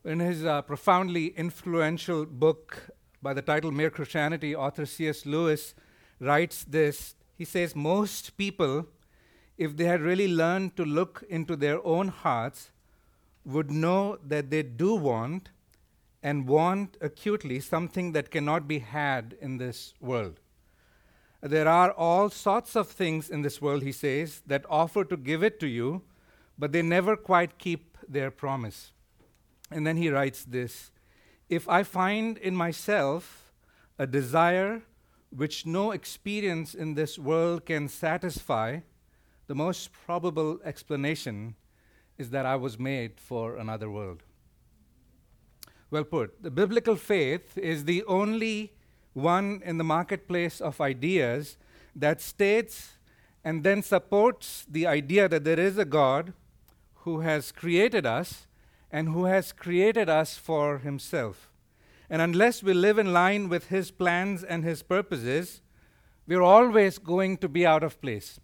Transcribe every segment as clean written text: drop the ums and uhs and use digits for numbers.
In his profoundly influential book by the title Mere Christianity, author C.S. Lewis writes this. He says, most people, if they had really learned to look into their own hearts, would know that they do want and want acutely something that cannot be had in this world. There are all sorts of things in this world, he says, that offer to give it to you, but they never quite keep their promise. And then he writes this, if I find in myself a desire which no experience in this world can satisfy, the most probable explanation is that I was made for another world. Well put. The biblical faith is the only one in the marketplace of ideas that states and then supports the idea that there is a God who has created us and who has created us for himself. And unless we live in line with his plans and his purposes, we're always going to be out of place.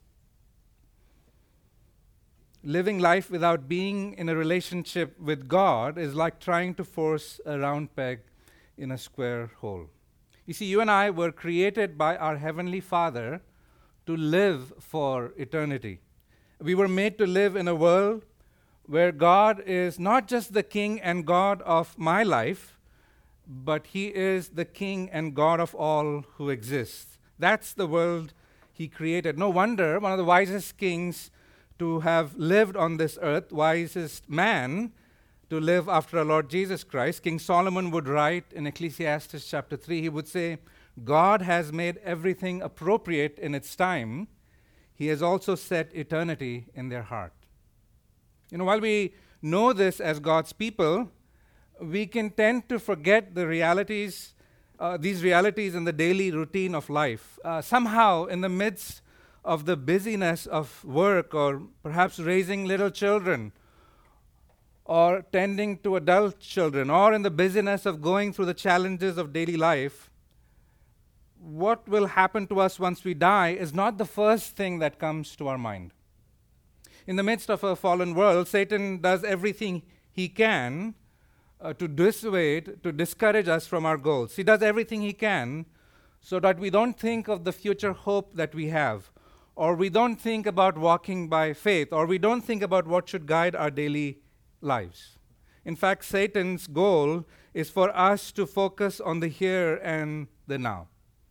Living life without being in a relationship with God is like trying to force a round peg in a square hole. You see, you and I were created by our Heavenly Father to live for eternity. We were made to live in a world where God is not just the King and God of my life, but he is the King and God of all who exist. That's the world he created. No wonder one of the wisest kings to have lived on this earth, wisest man to live after our Lord Jesus Christ, King Solomon would write in Ecclesiastes chapter 3, he would say, God has made everything appropriate in its time. He has also set eternity in their heart. You know, while we know this as God's people, we can tend to forget the realities, these realities in the daily routine of life. Somehow, in the midst of the busyness of work, or perhaps raising little children, or tending to adult children, or in the busyness of going through the challenges of daily life, what will happen to us once we die is not the first thing that comes to our mind. In the midst of a fallen world, Satan does everything he can to dissuade, to discourage us from our goals. He does everything he can so that we don't think of the future hope that we have, or we don't think about walking by faith, or we don't think about what should guide our daily lives. In fact, Satan's goal is for us to focus on the here and the now.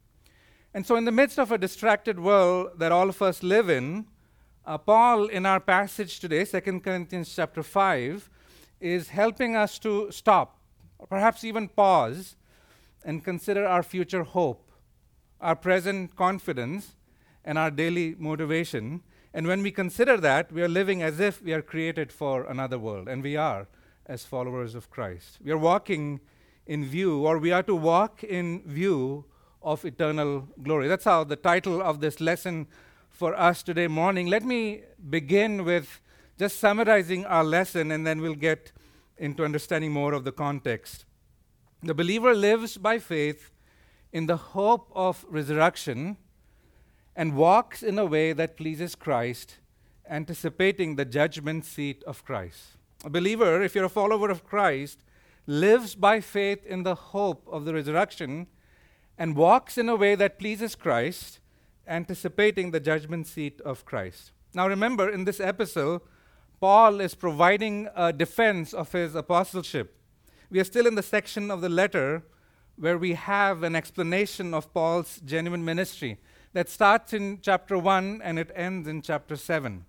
And so in the midst of a distracted world that all of us live in, Paul, in our passage today, 2 Corinthians chapter 5, is helping us to stop, or perhaps even pause, and consider our future hope, our present confidence, and our daily motivation. And when we consider that, we are living as if we are created for another world, and we are as followers of Christ. We are walking in view, or we are to walk in view of eternal glory. That's how the title of this lesson for us today morning. Let me begin with just summarizing our lesson, and then we'll get into understanding more of the context. The believer lives by faith in the hope of resurrection and walks in a way that pleases Christ, anticipating the judgment seat of Christ. A believer, if you're a follower of Christ, lives by faith in the hope of the resurrection and walks in a way that pleases Christ, anticipating the judgment seat of Christ. Now remember, in this epistle, Paul is providing a defense of his apostleship. We are still in the section of the letter where we have an explanation of Paul's genuine ministry that starts in chapter 1 and it ends in chapter 7.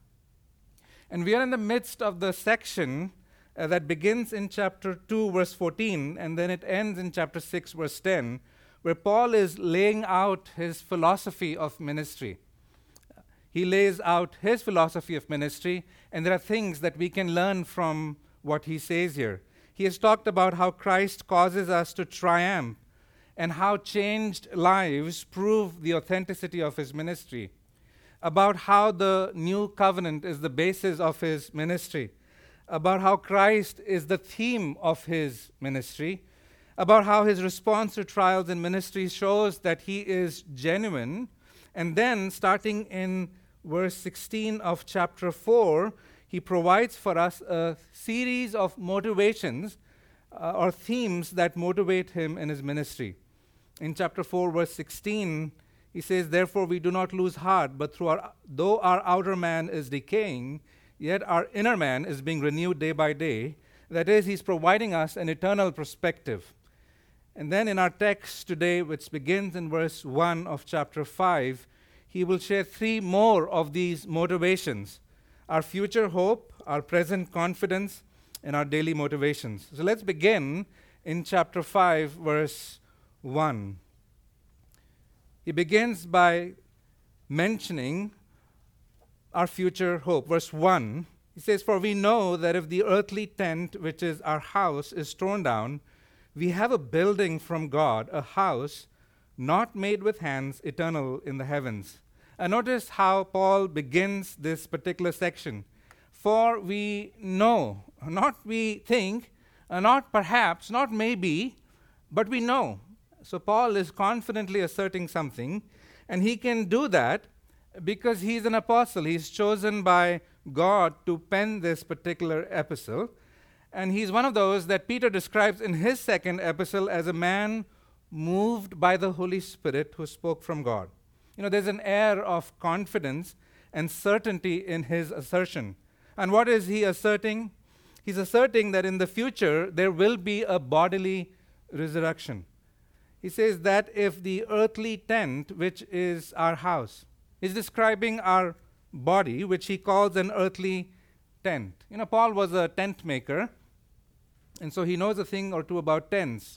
And we are in the midst of the section that begins in chapter 2, verse 14, and then it ends in chapter 6, verse 10, where Paul is laying out his philosophy of ministry. He lays out his philosophy of ministry, and there are things that we can learn from what he says here. He has talked about how Christ causes us to triumph, and how changed lives prove the authenticity of his ministry, about how the new covenant is the basis of his ministry, about how Christ is the theme of his ministry, about how his response to trials in ministry shows that he is genuine, and then starting in verse 16 of chapter 4, he provides for us a series of motivations or themes that motivate him in his ministry. In chapter 4, verse 16, he says, "Therefore we do not lose heart, but though our outer man is decaying, yet our inner man is being renewed day by day." That is, he's providing us an eternal perspective. And then in our text today, which begins in verse 1 of chapter 5, he will share 3 more of these motivations: our future hope, our present confidence, and our daily motivations. So let's begin in chapter 5, verse 1. He begins by mentioning our future hope. Verse 1, he says, "For we know that if the earthly tent, which is our house, is torn down, we have a building from God, a house not made with hands, eternal in the heavens." And notice how Paul begins this particular section. For we know, not we think, not perhaps, not maybe, but we know. So Paul is confidently asserting something, and he can do that because he's an apostle. He's chosen by God to pen this particular epistle. And he's one of those that Peter describes in his second epistle as a man moved by the Holy Spirit who spoke from God. There's an air of confidence and certainty in his assertion. And what is he asserting? He's asserting that in the future there will be a bodily resurrection. He says that if the earthly tent, which is our house, is describing our body, which he calls an earthly tent. Paul was a tent maker, and so he knows a thing or two about tents.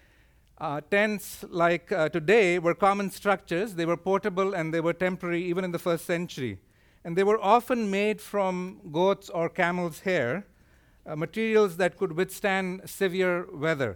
Tents, like today, were common structures. They were portable and they were temporary, even in the first century. And they were often made from goats' or camels' hair, materials that could withstand severe weather.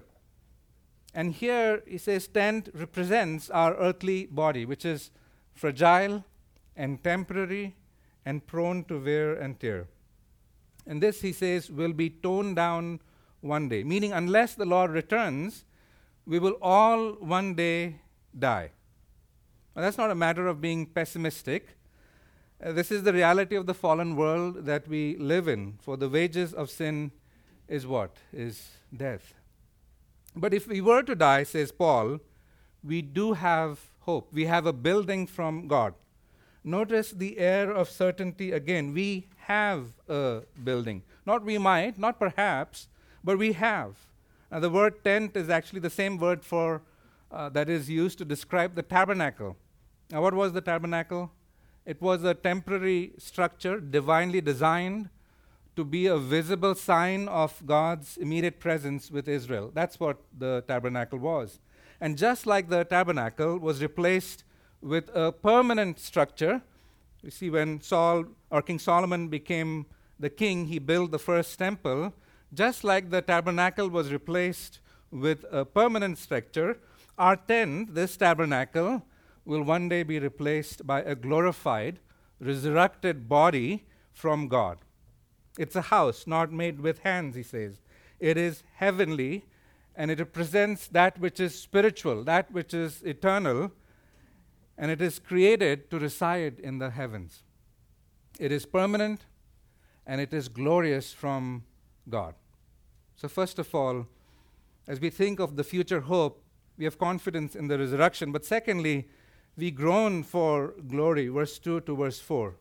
And here, he says, tent represents our earthly body, which is fragile and temporary and prone to wear and tear. And this, he says, will be torn down one day, meaning unless the Lord returns, we will all one day die. Now, that's not a matter of being pessimistic. This is the reality of the fallen world that we live in. For the wages of sin is what? Is death. But if we were to die, says Paul, we do have hope. We have a building from God. Notice the air of certainty again. We have a building. Not we might, not perhaps, but we have. Now, the word tent is actually the same word for that is used to describe the tabernacle. Now, what was the tabernacle? It was a temporary structure divinely designed to be a visible sign of God's immediate presence with Israel. That's what the tabernacle was. And just like the tabernacle was replaced with a permanent structure, you see, when King Solomon became the king, he built the first temple. Just like the tabernacle was replaced with a permanent structure, our tent, this tabernacle, will one day be replaced by a glorified, resurrected body from God. It's a house not made with hands, he says. It is heavenly, and it represents that which is spiritual, that which is eternal, and it is created to reside in the heavens. It is permanent, and it is glorious from God. So first of all, as we think of the future hope, we have confidence in the resurrection. But secondly, we groan for glory, verse 2 to verse 4.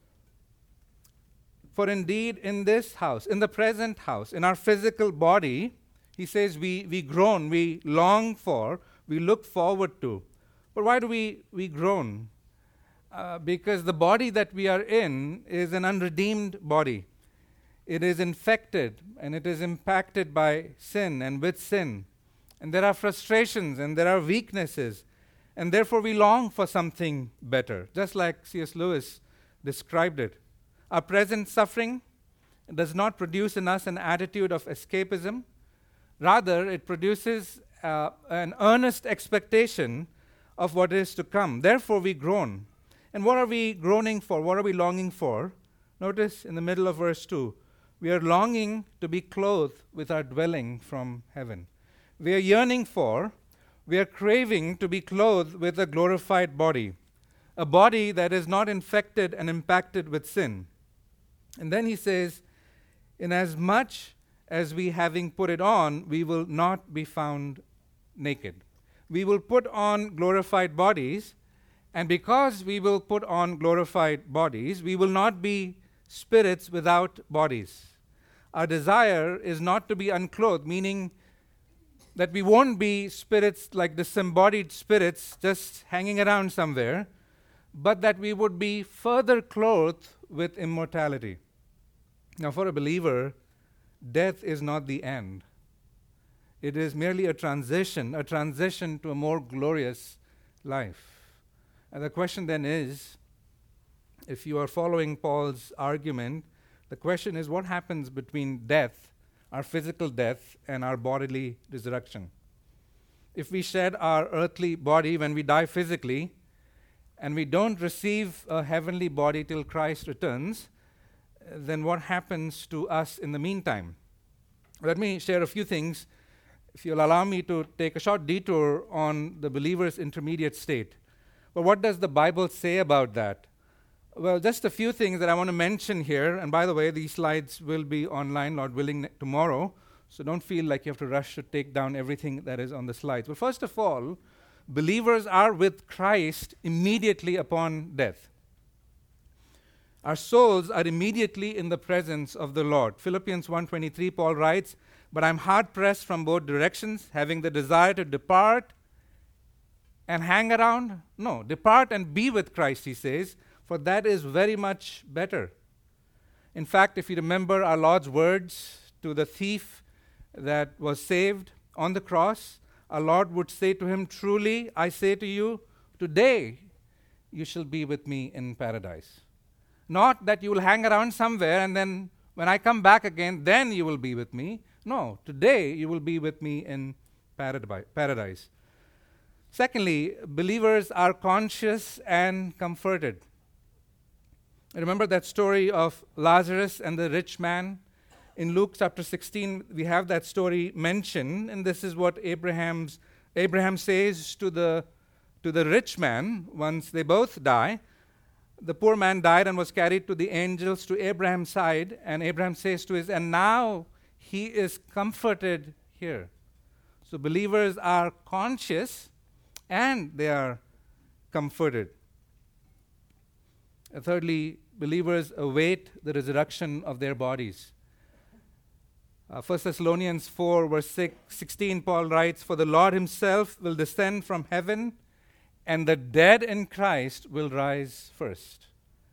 For indeed in this house, in the present house, in our physical body, he says we groan, we long for, we look forward to. But why do we groan? Because the body that we are in is an unredeemed body. It is infected and it is impacted by sin and with sin. And there are frustrations and there are weaknesses. And therefore we long for something better, just like C.S. Lewis described it. Our present suffering does not produce in us an attitude of escapism. Rather, it produces an earnest expectation of what is to come. Therefore, we groan. And what are we groaning for? What are we longing for? Notice in the middle of verse 2, we are longing to be clothed with our dwelling from heaven. We are yearning for, we are craving to be clothed with a glorified body, a body that is not infected and impacted with sin. And then he says, inasmuch as we having put it on, we will not be found naked. We will put on glorified bodies, and because we will put on glorified bodies, we will not be spirits without bodies. Our desire is not to be unclothed, meaning that we won't be spirits like disembodied spirits just hanging around somewhere, but that we would be further clothed with immortality. Now, for a believer, death is not the end. It is merely a transition to a more glorious life. And the question then is, if you are following Paul's argument, the question is, what happens between death, our physical death, and our bodily resurrection? If we shed our earthly body when we die physically, and we don't receive a heavenly body till Christ returns, then what happens to us in the meantime? Let me share a few things, if you'll allow me to take a short detour on the believer's intermediate state. Well, what does the Bible say about that? Well, just a few things that I want to mention here. And by the way, these slides will be online, Lord willing, tomorrow. So don't feel like you have to rush to take down everything that is on the slides. Well, first of all, believers are with Christ immediately upon death. Our souls are immediately in the presence of the Lord. Philippians 1:23, Paul writes, "But I'm hard-pressed from both directions, having the desire to depart and hang around." No, depart and be with Christ, he says, for that is very much better. In fact, if you remember our Lord's words to the thief that was saved on the cross, our Lord would say to him, "Truly, I say to you, today you shall be with me in paradise." Not that you will hang around somewhere and then when I come back again, then you will be with me. No, today you will be with me in paradise. Secondly, believers are conscious and comforted. Remember that story of Lazarus and the rich man? In Luke chapter 16, we have that story mentioned, and this is what Abraham says to the rich man once they both die. The poor man died and was carried to the angels to Abraham's side, and Abraham says to his, and now he is comforted here. So believers are conscious and they are comforted. Thirdly, believers await the resurrection of their bodies. 1 Thessalonians 4, verse 16, Paul writes, "For the Lord himself will descend from heaven, and the dead in Christ will rise first."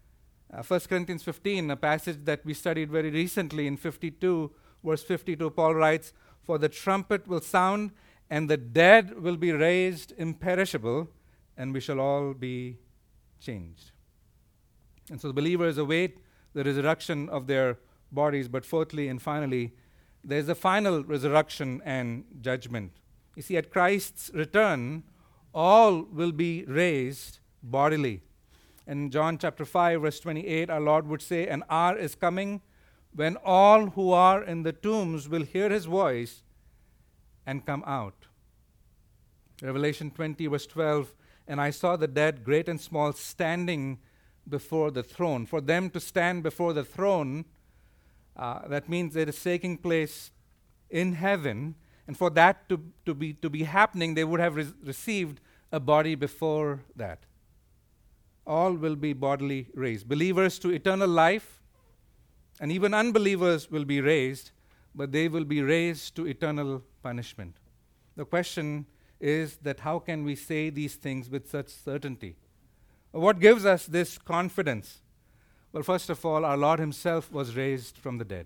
1 Corinthians 15, a passage that we studied very recently in 52, verse 52, Paul writes, "For the trumpet will sound, and the dead will be raised imperishable, and we shall all be changed." And so the believers await the resurrection of their bodies. But fourthly and finally, there's a final resurrection and judgment. You see, at Christ's return, all will be raised bodily. In John chapter 5, verse 28, our Lord would say, "An hour is coming when all who are in the tombs will hear his voice and come out." Revelation 20, verse 12, "And I saw the dead, great and small, standing before the throne." For them to stand before the throne, that means it is taking place in heaven. And for that to be happening, they would have received a body before that. All will be bodily raised. Believers to eternal life, and even unbelievers will be raised, but they will be raised to eternal punishment. The question is that how can we say these things with such certainty? What gives us this confidence? Well, first of all, our Lord himself was raised from the dead.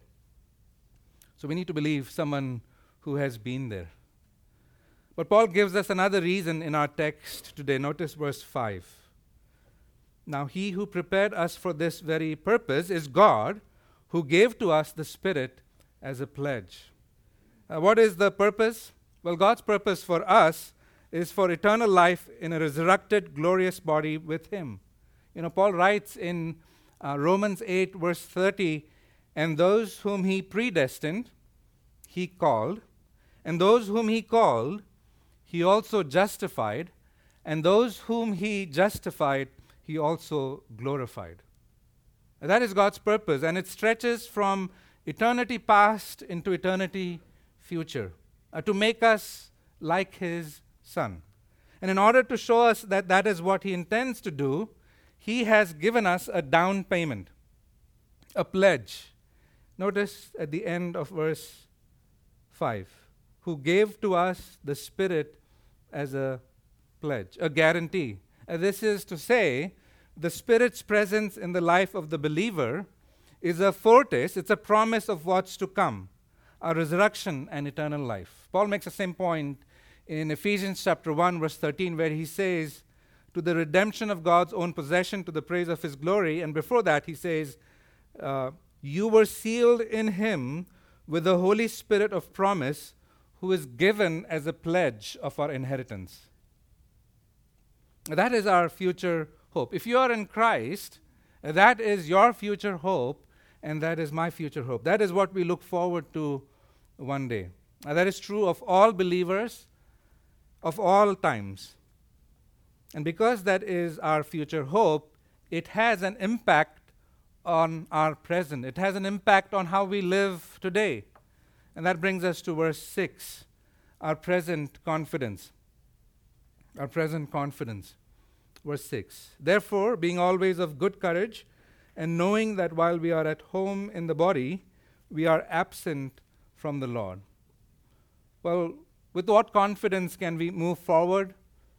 So we need to believe someone who has been there. But Paul gives us another reason in our text today. Notice verse 5. "Now he who prepared us for this very purpose is God, who gave to us the Spirit as a pledge." What is the purpose? Well, God's purpose for us is for eternal life in a resurrected, glorious body with him. Paul writes in Romans 8, verse 30, "And those whom he predestined, he called. And those whom he called, he also justified. And those whom he justified, he also glorified." And that is God's purpose. And it stretches from eternity past into eternity future, to make us like His Son. And in order to show us that that is what He intends to do, He has given us a down payment, a pledge. Notice at the end of verse 5, who gave to us the Spirit as a pledge, a guarantee. This is to say, the Spirit's presence in the life of the believer is a foretaste, it's a promise of what's to come, a resurrection and eternal life. Paul makes the same point in Ephesians chapter 1, verse 13, where he says, to the redemption of God's own possession, to the praise of His glory. And before that, he says, you were sealed in Him with the Holy Spirit of promise, who is given as a pledge of our inheritance. That is our future hope. If you are in Christ, that is your future hope, and that is my future hope. That is what we look forward to one day. That is true of all believers of all times. And because that is our future hope, it has an impact on our present. It has an impact on how we live today. And that brings us to verse 6, our present confidence. Our present confidence. Verse 6. Therefore, being always of good courage, and knowing that while we are at home in the body, we are absent from the Lord. Well, with what confidence can we move forward?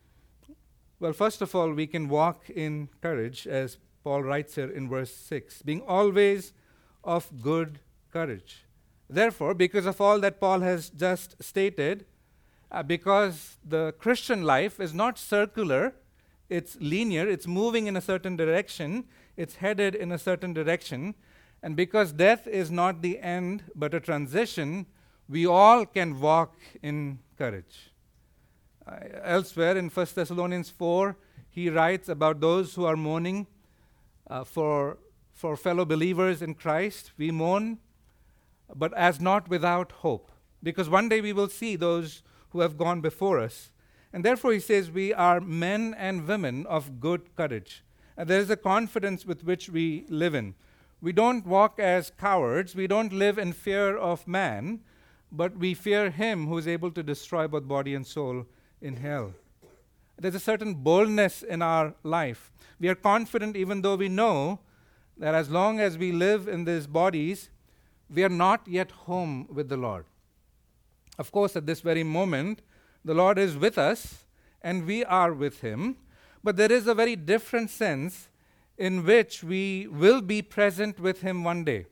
Well, first of all, we can walk in courage, as Paul writes here in verse 6, being always of good courage. Therefore, because of all that Paul has just stated, because the Christian life is not circular, it's linear, it's moving in a certain direction, it's headed in a certain direction, and because death is not the end but a transition, we all can walk in courage. Elsewhere in 1 Thessalonians 4, he writes about those who are mourning for fellow believers in Christ. We mourn, but as not without hope, because one day we will see those who have gone before us. And therefore, he says, we are men and women of good courage. And there is a confidence with which we live in. We don't walk as cowards. We don't live in fear of man, but we fear Him who is able to destroy both body and soul in hell. There's a certain boldness in our life. We are confident even though we know that as long as we live in these bodies, we are not yet home with the Lord. Of course, at this very moment, the Lord is with us and we are with Him, but there is a very different sense in which we will be present with Him one day.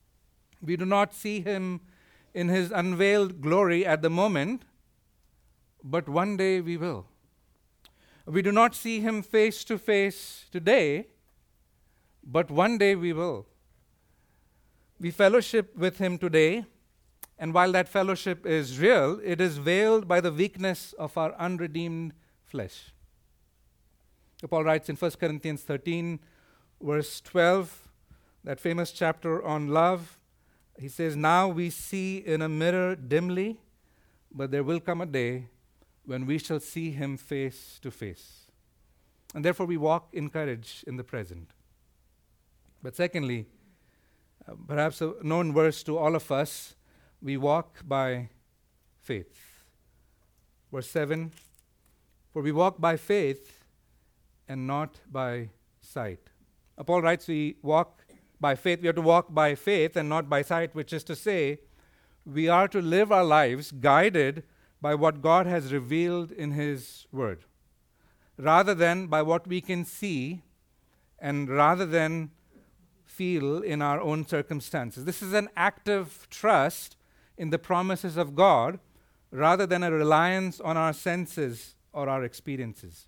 We do not see Him in His unveiled glory at the moment, but one day we will. We do not see Him face to face today, but one day we will. We fellowship with Him today, and while that fellowship is real, it is veiled by the weakness of our unredeemed flesh. Paul writes in 1 Corinthians 13, verse 12, that famous chapter on love, he says, now we see in a mirror dimly, but there will come a day when we shall see Him face to face. And therefore we walk in courage in the present. But secondly, perhaps a known verse to all of us, we walk by faith. Verse 7, for we walk by faith and not by sight. Paul writes we walk by faith. We are to walk by faith and not by sight, which is to say, we are to live our lives guided by what God has revealed in His Word, rather than by what we can see and rather than feel in our own circumstances. This is an active trust in the promises of God rather than a reliance on our senses or our experiences.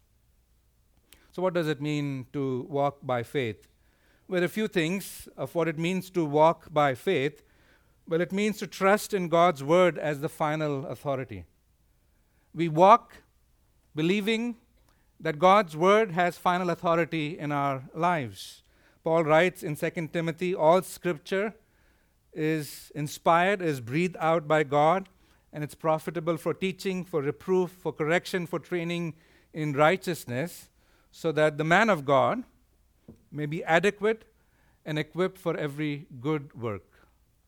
So what does it mean to walk by faith? Well, a few things of what it means to walk by faith. Well, it means to trust in God's Word as the final authority. We walk believing that God's Word has final authority in our lives. Paul writes in 2 Timothy, all Scripture is inspired, is breathed out by God, and it's profitable for teaching, for reproof, for correction, for training in righteousness, so that the man of God may be adequate and equipped for every good work.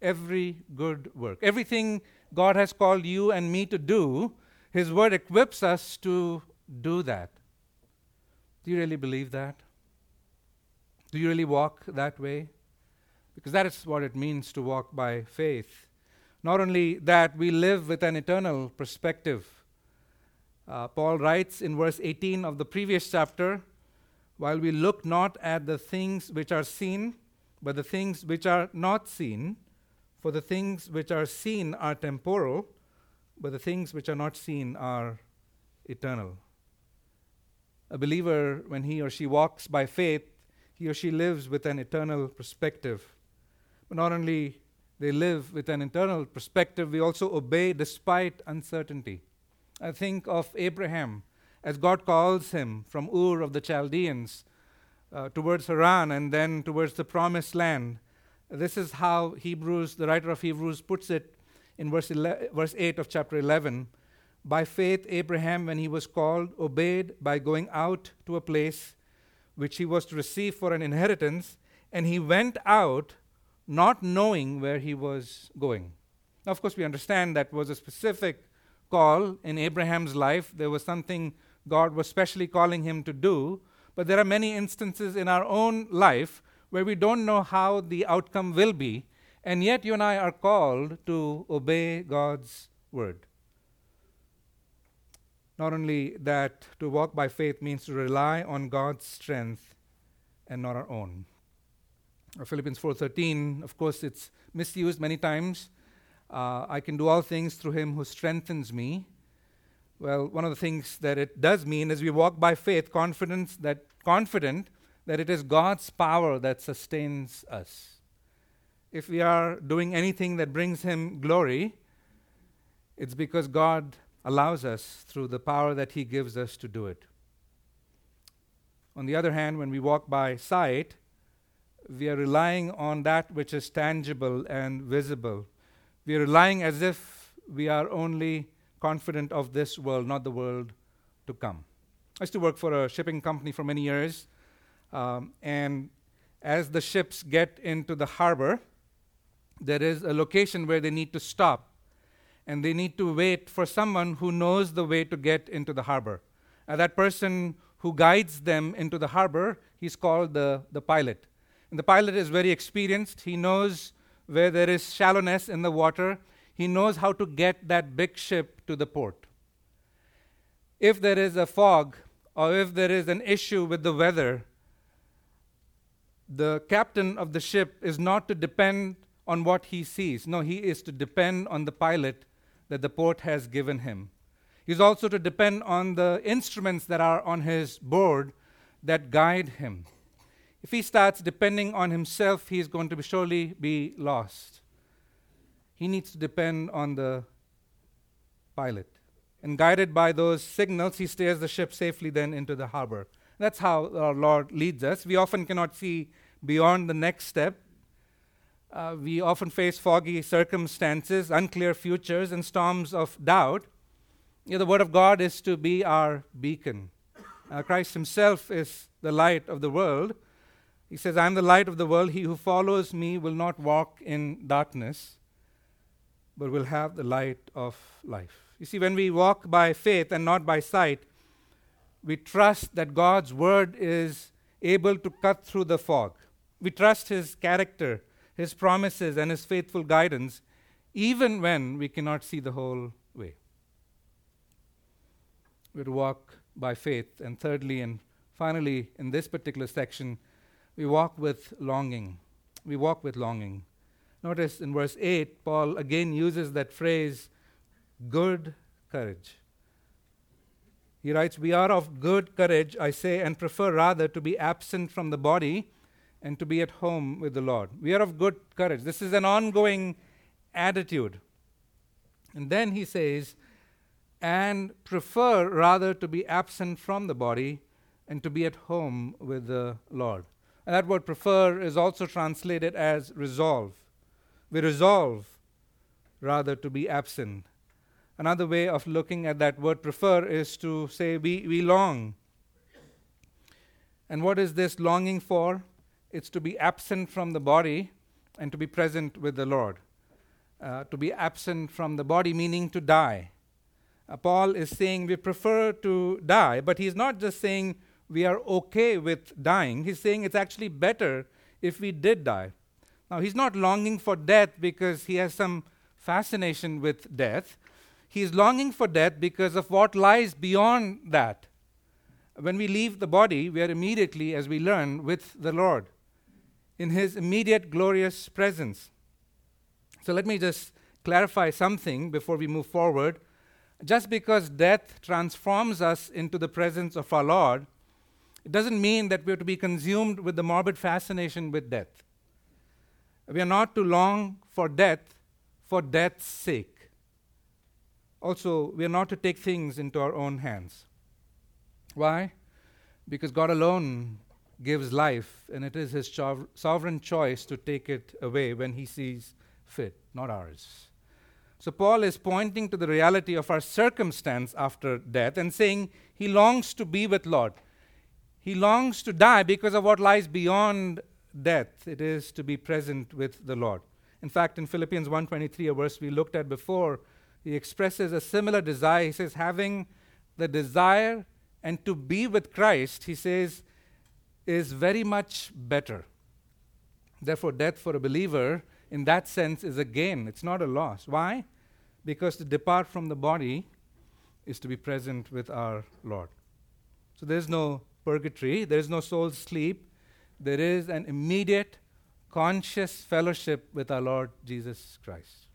every good work. Everything God has called you and me to do, His Word equips us to do that. Do you really believe that? Do you really walk that way? Because that is what it means to walk by faith. Not only that, we live with an eternal perspective. Paul writes in verse 18 of the previous chapter, while we look not at the things which are seen, but the things which are not seen, for the things which are seen are temporal, but the things which are not seen are eternal. A believer, when he or she walks by faith, he or she lives with an eternal perspective. But not only they live with an eternal perspective, we also obey despite uncertainty. I think of Abraham as God calls him from Ur of the Chaldeans towards Haran and then towards the promised land. This is how the writer of Hebrews puts it in verse 8 of chapter 11. By faith, Abraham, when he was called, obeyed by going out to a place which he was to receive for an inheritance, and he went out not knowing where he was going. Now, of course, we understand that was a specific call in Abraham's life. There was something God was specially calling him to do, but there are many instances in our own life where we don't know how the outcome will be, and yet you and I are called to obey God's word. Not only that, to walk by faith means to rely on God's strength and not our own. Philippians 4:13, of course, it's misused many times. I can do all things through Him who strengthens me. Well, one of the things that it does mean is we walk by faith, confident that it is God's power that sustains us. If we are doing anything that brings Him glory, it's because God allows us through the power that He gives us to do it. On the other hand, when we walk by sight, we are relying on that which is tangible and visible. We are relying as if we are only confident of this world, not the world to come. I used to work for a shipping company for many years, and as the ships get into the harbor, there is a location where they need to stop, and they need to wait for someone who knows the way to get into the harbor. That person who guides them into the harbor, he's called the pilot. And the pilot is very experienced. He knows where there is shallowness in the water. He knows how to get that big ship to the port. If there is a fog or if there is an issue with the weather, the captain of the ship is not to depend on what he sees. No, he is to depend on the pilot that the port has given him. He's also to depend on the instruments that are on his board that guide him. If he starts depending on himself, he is going to surely be lost. He needs to depend on the pilot. And guided by those signals, he steers the ship safely then into the harbor. That's how our Lord leads us. We often cannot see beyond the next step. We often face foggy circumstances, unclear futures, and storms of doubt. The Word of God is to be our beacon. Christ Himself is the light of the world. He says, I am the light of the world. He who follows me will not walk in darkness, but will have the light of life. You see, when we walk by faith and not by sight, we trust that God's word is able to cut through the fog. We trust His character, His promises, and His faithful guidance, even when we cannot see the whole way. We walk by faith. And thirdly and finally, in this particular section, we walk with longing. We walk with longing. Notice in verse 8, Paul again uses that phrase, good courage. He writes, we are of good courage, I say, and prefer rather to be absent from the body and to be at home with the Lord. We are of good courage. This is an ongoing attitude. And then he says, and prefer rather to be absent from the body and to be at home with the Lord. And that word prefer is also translated as resolve. We resolve rather to be absent. Another way of looking at that word prefer is to say we long. And what is this longing for? It's to be absent from the body and to be present with the Lord. to be absent from the body, meaning to die. Paul is saying we prefer to die, but he's not just saying we are okay with dying. He's saying it's actually better if we did die. Now, he's not longing for death because he has some fascination with death. He's longing for death because of what lies beyond that. When we leave the body, we are immediately, as we learn, with the Lord, in his immediate glorious presence. So let me just clarify something before we move forward. Just because death transforms us into the presence of our Lord, it doesn't mean that we are to be consumed with the morbid fascination with death. We are not to long for death for death's sake. Also, we are not to take things into our own hands. Why? Because God alone gives life, and it is his sovereign choice to take it away when he sees fit, not ours. So Paul is pointing to the reality of our circumstance after death and saying he longs to be with Lord. He longs to die because of what lies beyond death. It is to be present with the Lord. In fact, in Philippians 1:23, a verse we looked at before, he expresses a similar desire. He says, having the desire and to be with Christ, he says, is very much better. Therefore, death for a believer, in that sense, is a gain. It's not a loss. Why? Because to depart from the body is to be present with our Lord. So there is no purgatory, there is no soul sleep. There is an immediate, conscious fellowship with our Lord Jesus Christ.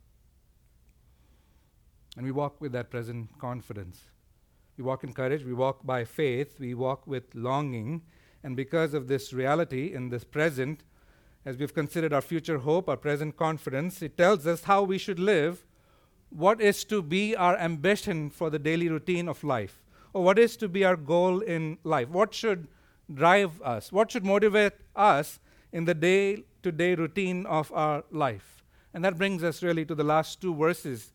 And we walk with that present confidence. We walk in courage, we walk by faith, we walk with longing. And because of this reality in this present, as we've considered our future hope, our present confidence, it tells us how we should live, what is to be our ambition for the daily routine of life, or what is to be our goal in life. What should drive us? What should motivate us in the day-to-day routine of our life? And that brings us really to the last two verses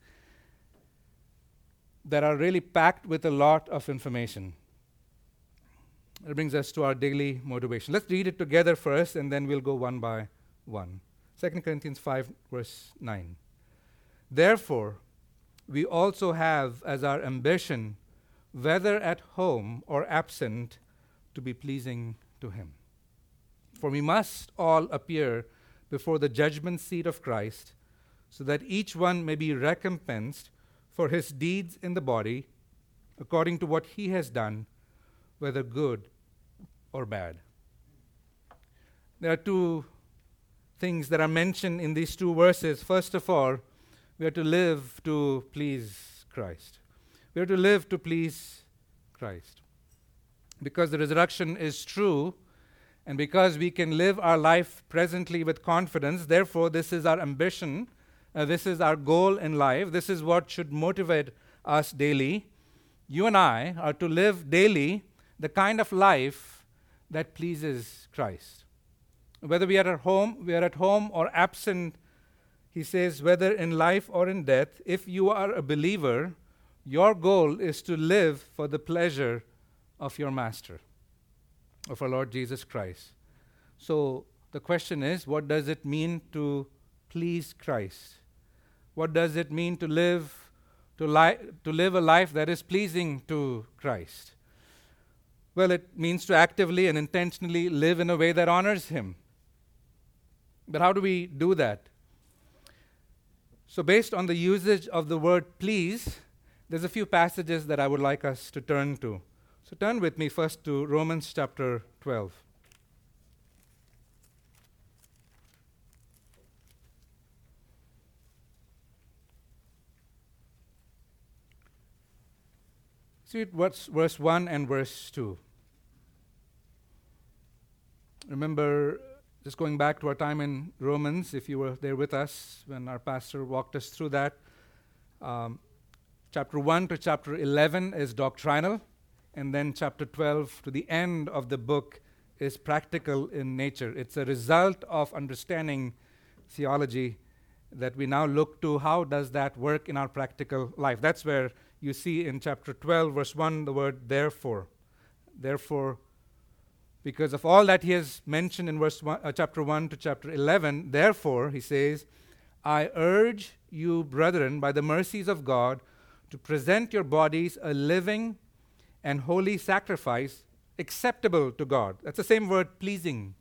that are really packed with a lot of information. It brings us to our daily motivation. Let's read it together first, and then we'll go one by one. 2 Corinthians 5, verse 9. Therefore, we also have as our ambition, whether at home or absent, to be pleasing to him. For we must all appear before the judgment seat of Christ, so that each one may be recompensed for his deeds in the body, according to what he has done, whether good or bad. There are two things that are mentioned in these two verses. First of all, we are to live to please Christ. We are to live to please Christ. Because the resurrection is true, and because we can live our life presently with confidence, therefore this is our ambition, this is our goal in life, this is what should motivate us daily. You and I are to live daily the kind of life that pleases Christ. Whether we are at home or absent, he says, whether in life or in death, if you are a believer, your goal is to live for the pleasure of your Master, of our Lord Jesus Christ. So the question is, what does it mean to please Christ? What does it mean to live a life that is pleasing to Christ? Well, it means to actively and intentionally live in a way that honors him. But how do we do that? So based on the usage of the word please, there's a few passages that I would like us to turn to. So turn with me first to Romans chapter 12. See what's verse 1 and verse 2. Remember, just going back to our time in Romans, if you were there with us when our pastor walked us through that, chapter 1 to chapter 11 is doctrinal, and then chapter 12 to the end of the book is practical in nature. It's a result of understanding theology that we now look to how does that work in our practical life. That's where you see in chapter 12, verse 1, the word therefore. Therefore, because of all that he has mentioned in chapter 1 to chapter 11, therefore, he says, I urge you, brethren, by the mercies of God, to present your bodies a living and holy sacrifice acceptable to God. That's the same word, pleasing.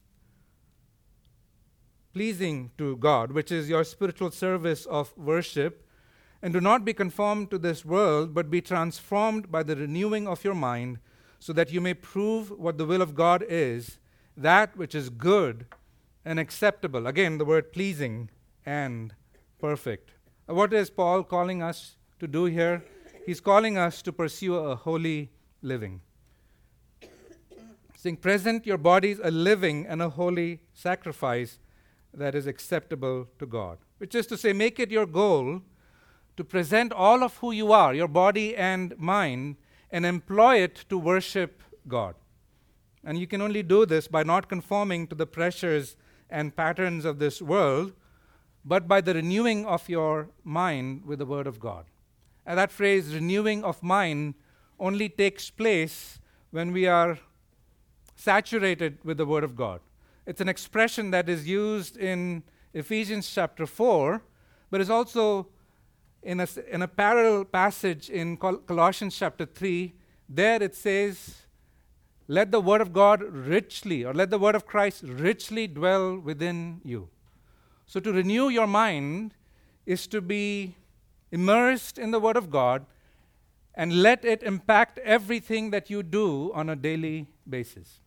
Pleasing to God, which is your spiritual service of worship. And do not be conformed to this world, but be transformed by the renewing of your mind, so that you may prove what the will of God is, that which is good and acceptable. Again, the word pleasing and perfect. What is Paul calling us to do here? He's calling us to pursue a holy living. Saying, present your bodies a living and a holy sacrifice that is acceptable to God. Which is to say, make it your goal to present all of who you are, your body and mind, and employ it to worship God. And you can only do this by not conforming to the pressures and patterns of this world, but by the renewing of your mind with the Word of God. And that phrase, renewing of mind, only takes place when we are saturated with the Word of God. It's an expression that is used in Ephesians chapter 4, but is also in a parallel passage in Colossians chapter 3. There it says, let the Word of God richly, or let the Word of Christ richly dwell within you. So to renew your mind is to be immersed in the Word of God and let it impact everything that you do on a daily basis.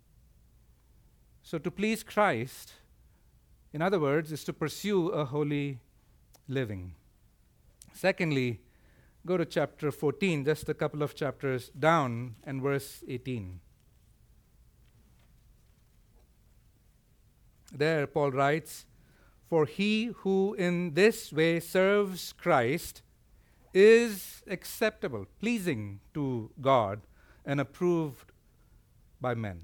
So to please Christ, in other words, is to pursue a holy living. Secondly, go to chapter 14, just a couple of chapters down, and verse 18. There, Paul writes, for he who in this way serves Christ is acceptable, pleasing to God, and approved by men.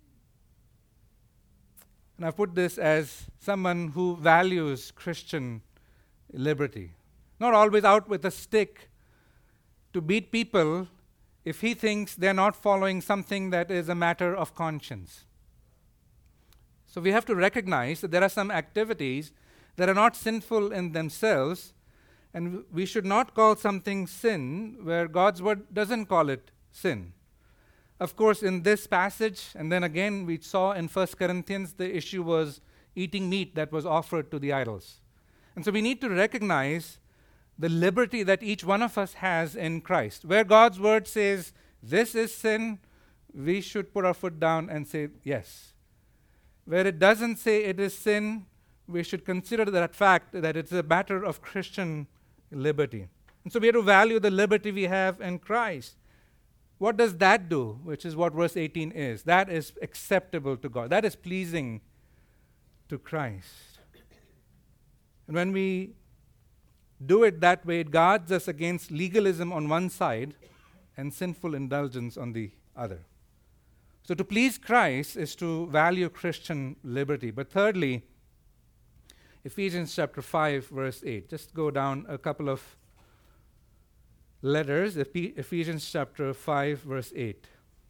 And I've put this as someone who values Christian liberty. Not always out with a stick to beat people if he thinks they're not following something that is a matter of conscience. So we have to recognize that there are some activities that are not sinful in themselves, and we should not call something sin where God's word doesn't call it sin. Of course, in this passage, and then again we saw in 1 Corinthians, the issue was eating meat that was offered to the idols. And so we need to recognize the liberty that each one of us has in Christ. Where God's word says, this is sin, we should put our foot down and say, yes. Where it doesn't say it is sin, we should consider that fact that it's a matter of Christian liberty. And so we have to value the liberty we have in Christ. What does that do? Which is what verse 18 is. That is acceptable to God. That is pleasing to Christ. And when we do it that way, it guards us against legalism on one side and sinful indulgence on the other. So to please Christ is to value Christian liberty. But thirdly, Ephesians chapter 5, verse 8. Just go down a couple of letters. Ephesians chapter 5, verse 8.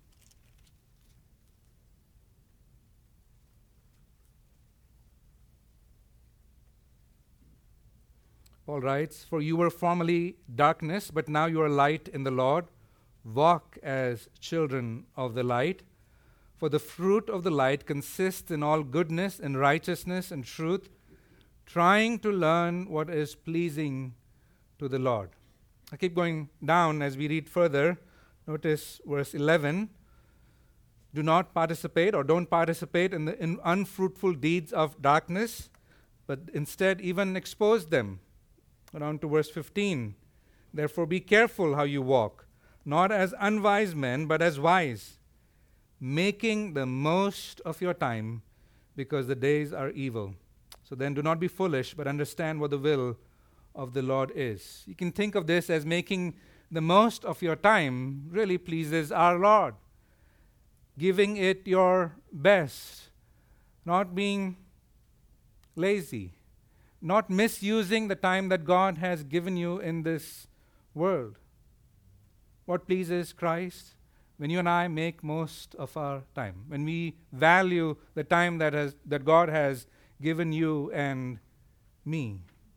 Paul writes, for you were formerly darkness, but now you are light in the Lord. Walk as children of the light. For the fruit of the light consists in all goodness and righteousness and truth, trying to learn what is pleasing to the Lord. I keep going down as we read further. Notice verse 11. Do not participate or don't participate in the unfruitful deeds of darkness, but instead even expose them. Down to verse 15. Therefore be careful how you walk, not as unwise men, but as wise, making the most of your time, because the days are evil. So then do not be foolish, but understand what the will of the Lord is. You can think of this as making the most of your time really pleases our Lord. Giving it your best, not being lazy, not misusing the time that God has given you in this world. What pleases Christ? When you and I make most of our time, when we value the time that God has given you and me.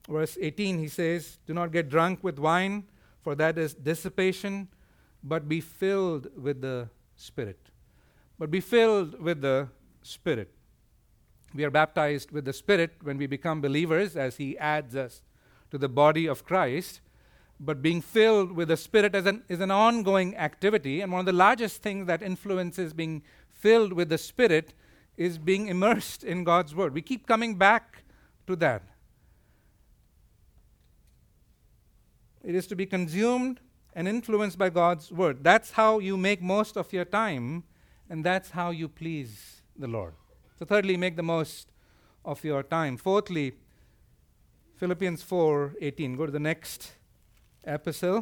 Verse 18, he says, "Do not get drunk with wine, for that is dissipation, but be filled with the Spirit." But be filled with the Spirit. We are baptized with the Spirit when we become believers, as He adds us to the body of Christ. But being filled with the Spirit is an ongoing activity, and one of the largest things that influences being filled with the Spirit is being immersed in God's Word. We keep coming back to that. It is to be consumed and influenced by God's Word. That's how you make most of your time, and that's how you please the Lord. So thirdly, make the most of your time. Fourthly, Philippians 4:18. Go to the next epistle.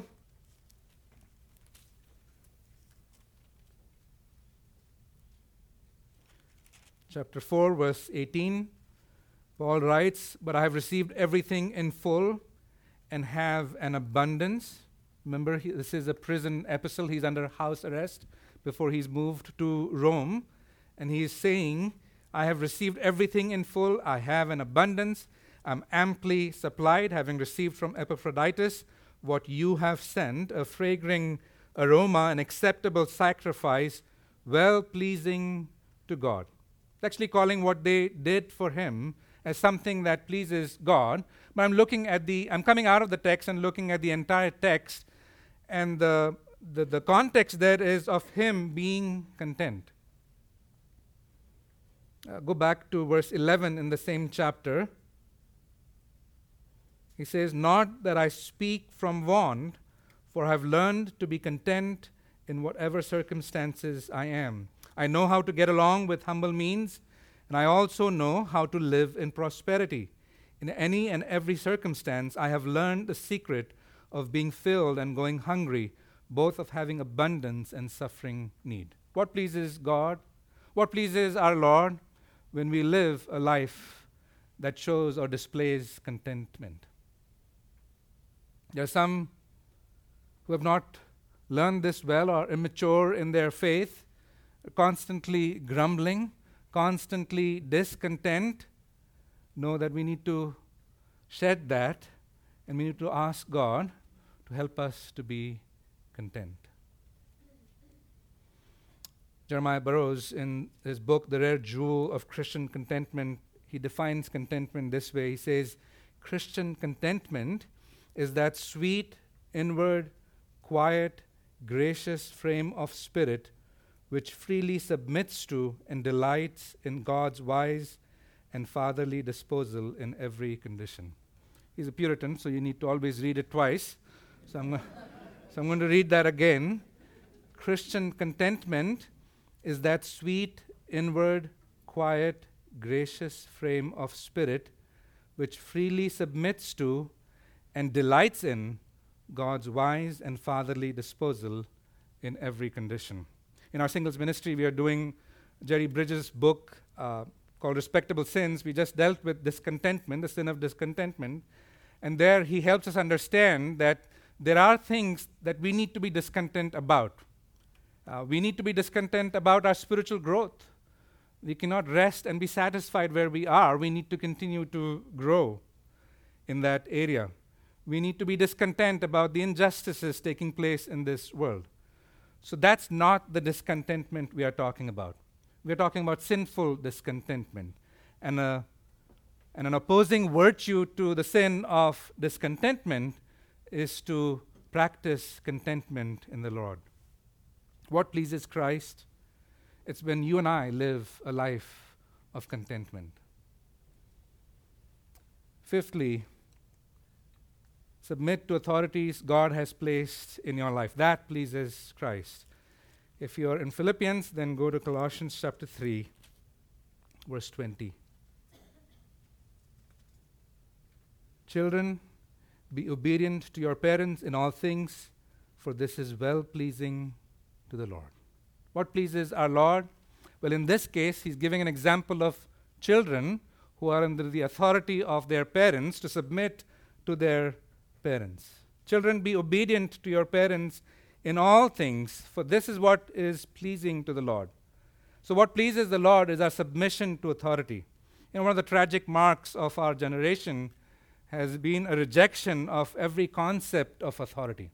Chapter 4, verse 18. Paul writes, "But I have received everything in full and have an abundance." Remember, this is a prison epistle. He's under house arrest before he's moved to Rome. And he's saying, "I have received everything in full. I have an abundance. I'm amply supplied, having received from Epaphroditus what you have sent, a fragrant aroma, an acceptable sacrifice, well-pleasing to God." Actually calling what they did for him as something that pleases God. But I'm coming out of the text and looking at the entire text, and the context there is of him being content. Go back to verse 11 in the same chapter. He says, "Not that I speak from want, for I have learned to be content in whatever circumstances I am. I know how to get along with humble means, and I also know how to live in prosperity. In any and every circumstance, I have learned the secret of being filled and going hungry, both of having abundance and suffering need." What pleases God? What pleases our Lord? When we live a life that shows or displays contentment. There are some who have not learned this well or immature in their faith, constantly grumbling, constantly discontent. Know that we need to shed that, and we need to ask God to help us to be content. Jeremiah Burroughs, in his book, The Rare Jewel of Christian Contentment, he defines contentment this way. He says, "Christian contentment is that sweet, inward, quiet, gracious frame of spirit which freely submits to and delights in God's wise and fatherly disposal in every condition." He's a Puritan, so you need to always read it twice. So I'm going to read that again. Christian contentment is that sweet, inward, quiet, gracious frame of spirit which freely submits to and delights in God's wise and fatherly disposal in every condition. In our singles ministry, we are doing Jerry Bridges' book called Respectable Sins. We just dealt with discontentment, the sin of discontentment, and there he helps us understand that there are things that we need to be discontent about. We need to be discontent about our spiritual growth. We cannot rest and be satisfied where we are. We need to continue to grow in that area. We need to be discontent about the injustices taking place in this world. So that's not the discontentment we are talking about. We are talking about sinful discontentment. And an opposing virtue to the sin of discontentment is to practice contentment in the Lord. What pleases Christ? It's when you and I live a life of contentment. Fifthly, submit to authorities God has placed in your life. That pleases Christ. If you're in Philippians, then go to Colossians chapter 3, verse 20. "Children, be obedient to your parents in all things, for this is well-pleasing to the Lord." What pleases our Lord? Well, in this case, he's giving an example of children who are under the authority of their parents to submit to their parents. "Children, be obedient to your parents in all things, for this is what is pleasing to the Lord." So what pleases the Lord is our submission to authority. One of the tragic marks of our generation has been a rejection of every concept of authority.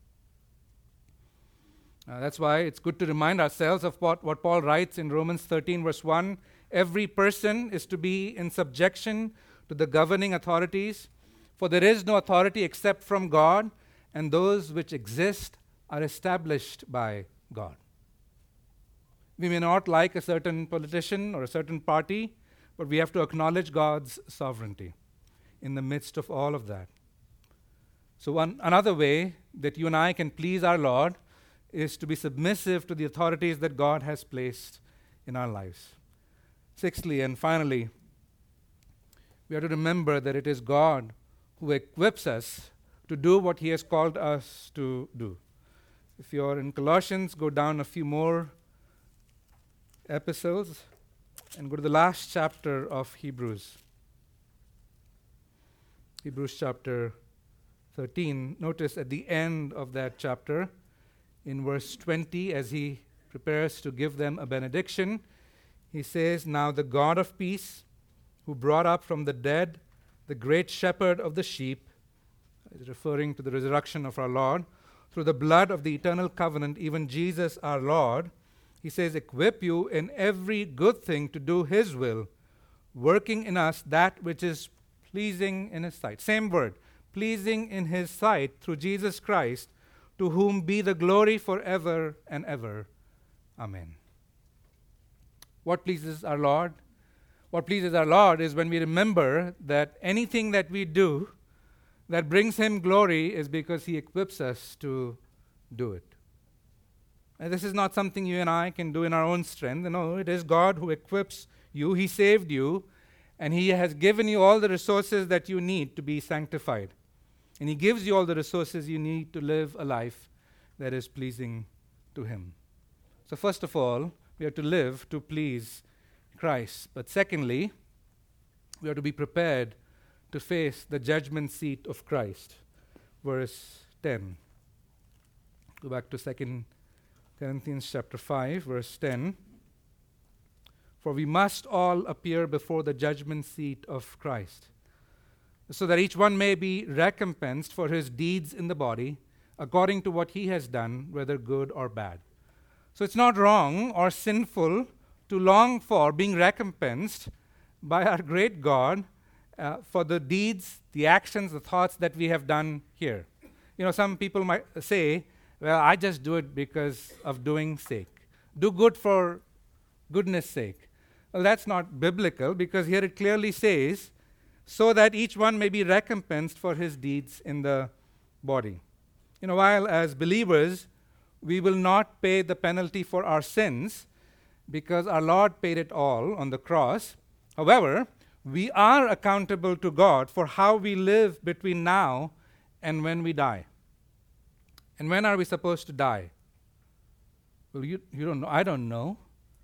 That's why it's good to remind ourselves of what Paul writes in Romans 13, verse 1. Every person is to be in subjection to the governing authorities, for there is no authority except from God, and those which exist are established by God. We may not like a certain politician or a certain party, but we have to acknowledge God's sovereignty in the midst of all of that. So another way that you and I can please our Lord is to be submissive to the authorities that God has placed in our lives. Sixthly and finally, we are to remember that it is God who equips us to do what He has called us to do. If you're in Colossians, go down a few more epistles and go to the last chapter of Hebrews. Hebrews chapter 13. Notice at the end of that chapter, in verse 20, as he prepares to give them a benediction, he says, "Now the God of peace, who brought up from the dead the great shepherd of the sheep," is referring to the resurrection of our Lord, "through the blood of the eternal covenant, even Jesus our Lord," he says, "equip you in every good thing to do His will, working in us that which is pleasing in His sight." Same word, pleasing in His sight through Jesus Christ, to whom be the glory forever and ever. Amen. What pleases our Lord? What pleases our Lord is when we remember that anything that we do that brings Him glory is because He equips us to do it. And this is not something you and I can do in our own strength. No, it is God who equips you. He saved you, and He has given you all the resources that you need to be sanctified. And He gives you all the resources you need to live a life that is pleasing to Him. So first of all, we are to live to please Christ. But secondly, we are to be prepared to face the judgment seat of Christ. Verse 10. Go back to 2 Corinthians chapter 5, verse 10. "For we must all appear before the judgment seat of Christ, so that each one may be recompensed for his deeds in the body, according to what he has done, whether good or bad." So it's not wrong or sinful to long for being recompensed by our great God for the deeds, the actions, the thoughts that we have done here. You know, some people might say, "Well, I just do it because of doing sake. Do good for goodness sake." Well, that's not biblical, because here it clearly says, so that each one may be recompensed for his deeds in the body. You know, while as believers, we will not pay the penalty for our sins, because our Lord paid it all on the cross. However, we are accountable to God for how we live between now and when we die. And when are we supposed to die? Well, you don't know. I don't know.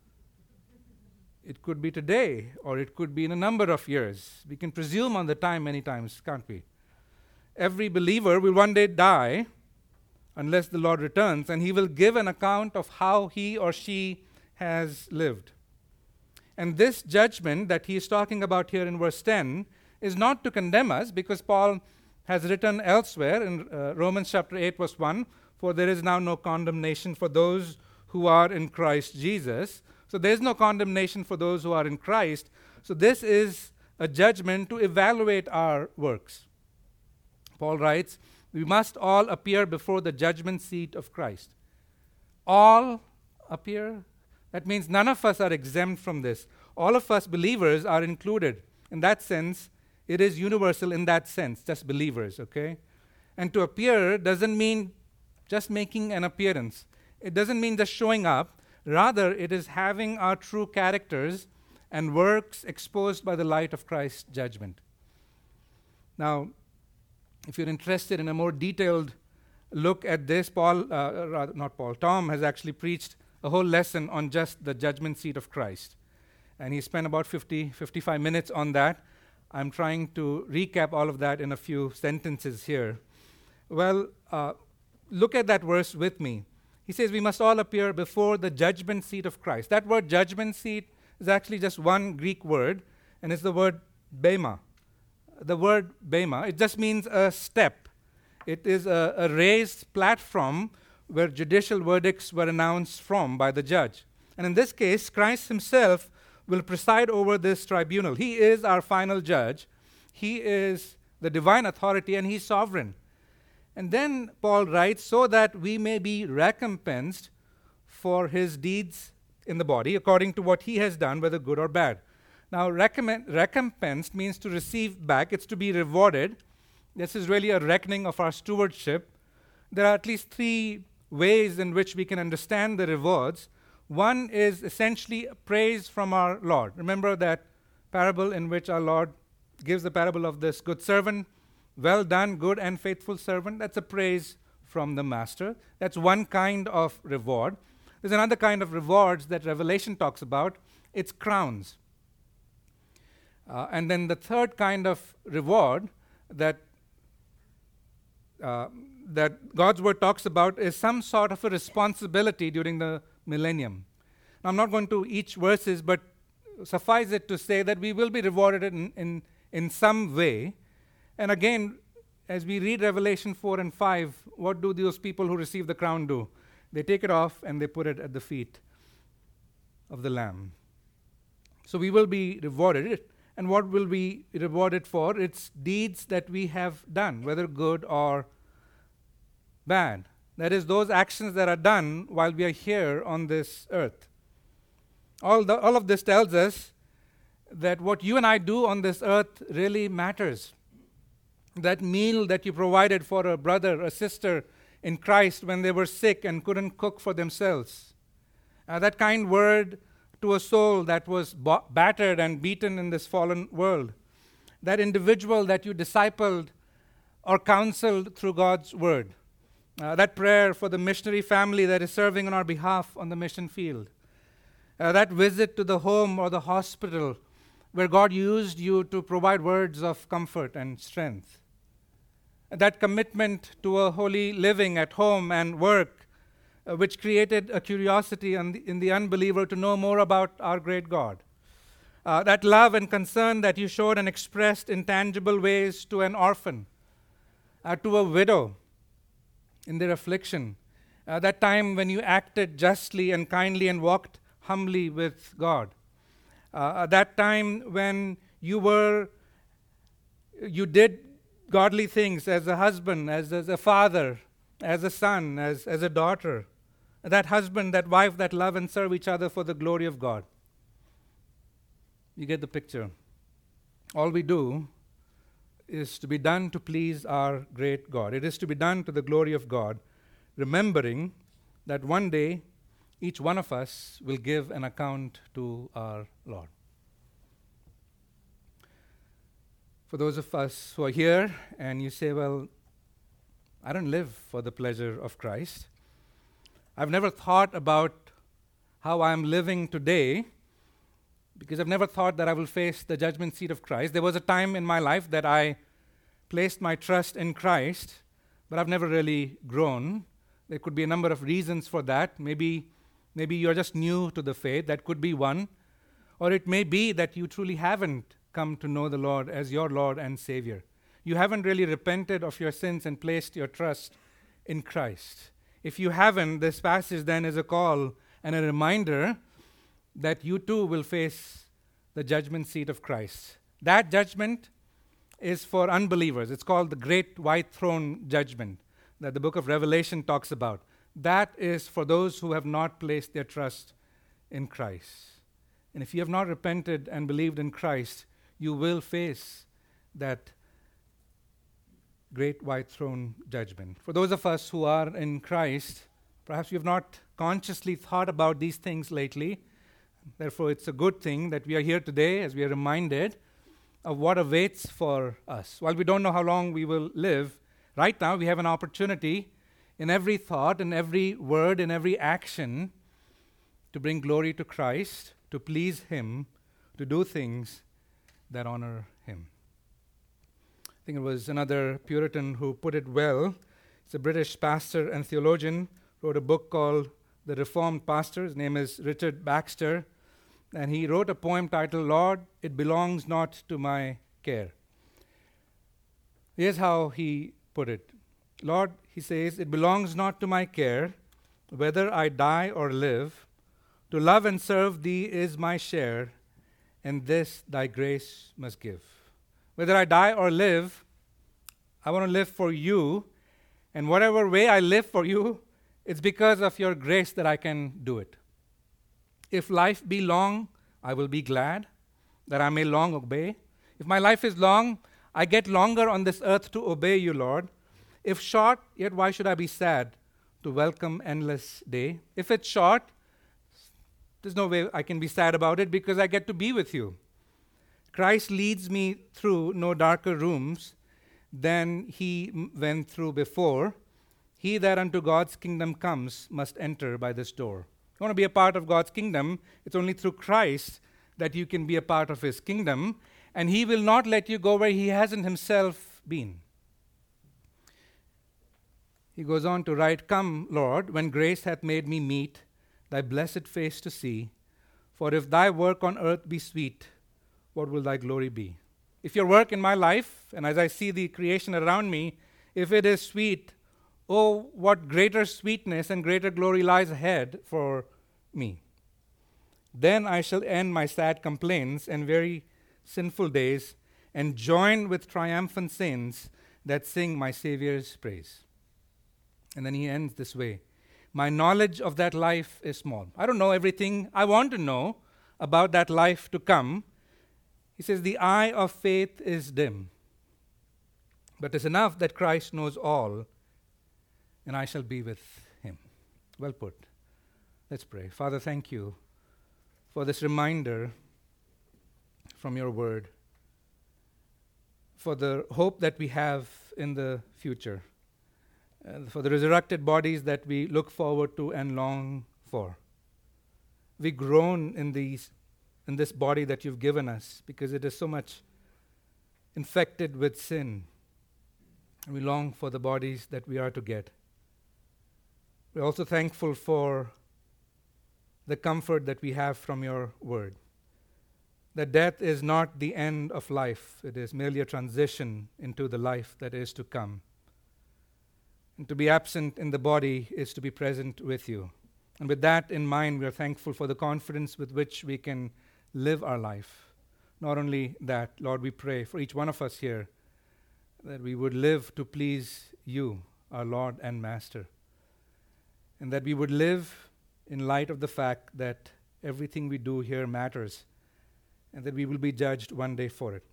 It could be today, or it could be in a number of years. We can presume on the time many times, can't we? Every believer will one day die unless the Lord returns, and He will give an account of how he or she has lived. And this judgment that He is talking about here in verse 10 is not to condemn us, because Paul has written elsewhere in Romans chapter 8, verse 1, "For there is now no condemnation for those who are in Christ Jesus." So there is no condemnation for those who are in Christ. So this is a judgment to evaluate our works. Paul writes, "We must all appear before the judgment seat of Christ." All appear? That means none of us are exempt from this. All of us believers are included. In that sense, it is universal in that sense, just believers, okay? And to appear doesn't mean just making an appearance. It doesn't mean just showing up. Rather, it is having our true characters and works exposed by the light of Christ's judgment. Now, if you're interested in a more detailed look at this, Tom has actually preached a whole lesson on just the judgment seat of Christ. And he spent about 55 minutes on that. I'm trying to recap all of that in a few sentences here. Well, look at that verse with me. He says we must all appear before the judgment seat of Christ. That word judgment seat is actually just one Greek word, and it's the word bema. the word bema, it just means a step. It is a raised platform where judicial verdicts were announced from by the judge. And in this case, Christ himself will preside over this tribunal. He is our final judge. He is the divine authority, and he's sovereign. And then Paul writes, so that we may be recompensed for his deeds in the body, according to what he has done, whether good or bad. Now, recompensed means to receive back. It's to be rewarded. This is really a reckoning of our stewardship. There are at least three ways in which we can understand the rewards. One is essentially praise from our Lord. Remember that parable in which our Lord gives the parable of this good servant. Well done, good and faithful servant. That's a praise from the master. That's one kind of reward. There's another kind of rewards that Revelation talks about. It's crowns. And then the third kind of reward that God's word talks about is some sort of a responsibility during the millennium. Now, I'm not going to each verses, but suffice it to say that we will be rewarded in some way. And again, as we read Revelation 4 and 5, what do those people who receive the crown do? They take it off and they put it at the feet of the Lamb. So we will be rewarded. And what will we be rewarded for? It's deeds that we have done, whether good or bad. That is, those actions that are done while we are here on this earth. All of this tells us that what you and I do on this earth really matters. That meal that you provided for a brother, a sister in Christ when they were sick and couldn't cook for themselves. That kind word to a soul that was battered and beaten in this fallen world. That individual that you discipled or counseled through God's word. That prayer for the missionary family that is serving on our behalf on the mission field. That visit to the home or the hospital where God used you to provide words of comfort and strength. That commitment to a holy living at home and work, which created a curiosity in the unbeliever to know more about our great God. That love and concern that you showed and expressed in tangible ways to an orphan, to a widow in their affliction. That time when you acted justly and kindly and walked humbly with God. That time when you did godly things as a husband, as a father, as a son, as a daughter. That husband, that wife that love and serve each other for the glory of God. You get the picture. All we do is to be done to please our great God. It is to be done to the glory of God, remembering that one day each one of us will give an account to our Lord. For those of us who are here and you say, well, I don't live for the pleasure of Christ. I've never thought about how I'm living today because I've never thought that I will face the judgment seat of Christ. There was a time in my life that I placed my trust in Christ, but I've never really grown. There could be a number of reasons for that. Maybe you're just new to the faith. That could be one. Or it may be that you truly haven't come to know the Lord as your Lord and Savior. You haven't really repented of your sins and placed your trust in Christ. If you haven't, this passage then is a call and a reminder that you too will face the judgment seat of Christ. That judgment is for unbelievers. It's called the Great White Throne Judgment that the book of Revelation talks about. That is for those who have not placed their trust in Christ. And if you have not repented and believed in Christ, you will face that great white throne judgment. For those of us who are in Christ, perhaps we have not consciously thought about these things lately. Therefore, it's a good thing that we are here today as we are reminded of what awaits for us. While we don't know how long we will live, right now we have an opportunity in every thought, in every word, in every action to bring glory to Christ, to please Him, to do things that honor Him. I think it was another Puritan who put it well. It's a British pastor and theologian, wrote a book called The Reformed Pastor. His name is Richard Baxter. And he wrote a poem titled, Lord, It Belongs Not to My Care. Here's how he put it. Lord, he says, it belongs not to my care whether I die or live. To love and serve thee is my share, and this thy grace must give. Whether I die or live, I want to live for you, and whatever way I live for you, it's because of your grace that I can do it. If life be long, I will be glad that I may long obey. If my life is long, I get longer on this earth to obey you, Lord. If short, yet why should I be sad to welcome endless day? If it's short, there's no way I can be sad about it because I get to be with you. Christ leads me through no darker rooms than he went through before. He that unto God's kingdom comes must enter by this door. You want to be a part of God's kingdom, it's only through Christ that you can be a part of his kingdom, and he will not let you go where he hasn't himself been. He goes on to write, Come, Lord, when grace hath made me meet thy blessed face to see, for if thy work on earth be sweet, what will thy glory be? If your work in my life, and as I see the creation around me, if it is sweet, oh, what greater sweetness and greater glory lies ahead for me. Then I shall end my sad complaints and very sinful days, and join with triumphant saints that sing my Savior's praise. And then he ends this way. My knowledge of that life is small. I don't know everything I want to know about that life to come. He says, the eye of faith is dim. But it's enough that Christ knows all, and I shall be with him. Well put. Let's pray. Father, thank you for this reminder from your word, for the hope that we have in the future, for the resurrected bodies that we look forward to and long for. We groan in this body that you've given us because it is so much infected with sin. And we long for the bodies that we are to get. We're also thankful for the comfort that we have from your word. That death is not the end of life. It is merely a transition into the life that is to come. And to be absent in the body is to be present with you. And with that in mind, we are thankful for the confidence with which we can live our life. Not only that, Lord, we pray for each one of us here that we would live to please you, our Lord and Master. And that we would live in light of the fact that everything we do here matters, and that we will be judged one day for it.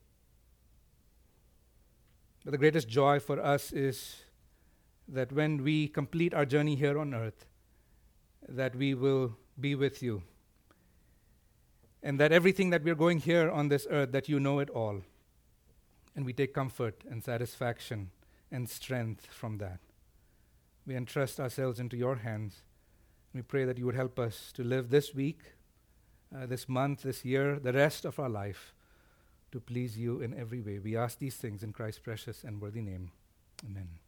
But the greatest joy for us is that when we complete our journey here on earth, that we will be with you. And that everything that we're going here on this earth, that you know it all. And we take comfort and satisfaction and strength from that. We entrust ourselves into your hands. We pray that you would help us to live this week, this month, this year, the rest of our life, to please you in every way. We ask these things in Christ's precious and worthy name. Amen.